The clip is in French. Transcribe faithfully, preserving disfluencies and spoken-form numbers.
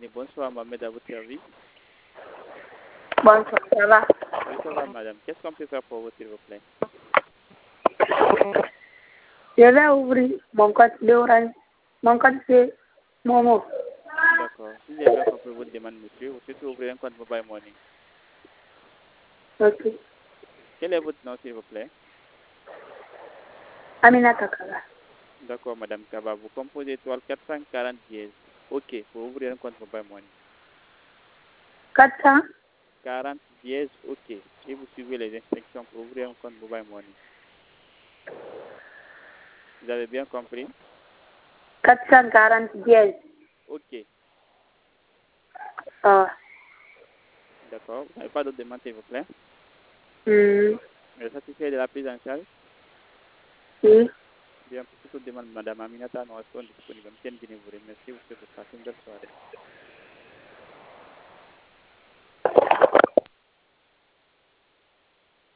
Guinée. Bonsoir, Mohamed, à votre service. Bonsoir, ça va? Oui, ça va, madame. Qu'est-ce qu'on peut faire pour vous, s'il vous plaît? Je vais ouvrir mon compte d'Orange. Mon compte, c'est Momo. D'accord. Si j'ai bien compris votre demande, monsieur, vous souhaitez ouvrir un compte Mobile Money. Ok. Quel est votre nom, s'il vous plaît? Aminata Kaba. D'accord, madame Kaba. Vous composez étoile quatre cent quarante dièse. OK, pour ouvrir un compte Mobile Money. quatre cent quarante dièse, OK. Et vous suivez les instructions pour ouvrir un compte Mobile Money. Vous avez bien compris? quatre cent quarante dièse. OK. Ah. D'accord. Vous n'avez pas d'autres demandes, s'il vous plaît? Hmm. Vous êtes satisfait de la prise en charge? Oui. Bien, pour toute autre demande, madame Aminata, nous restons disponibles. Merci, vous souhaite de passer une belle soirée.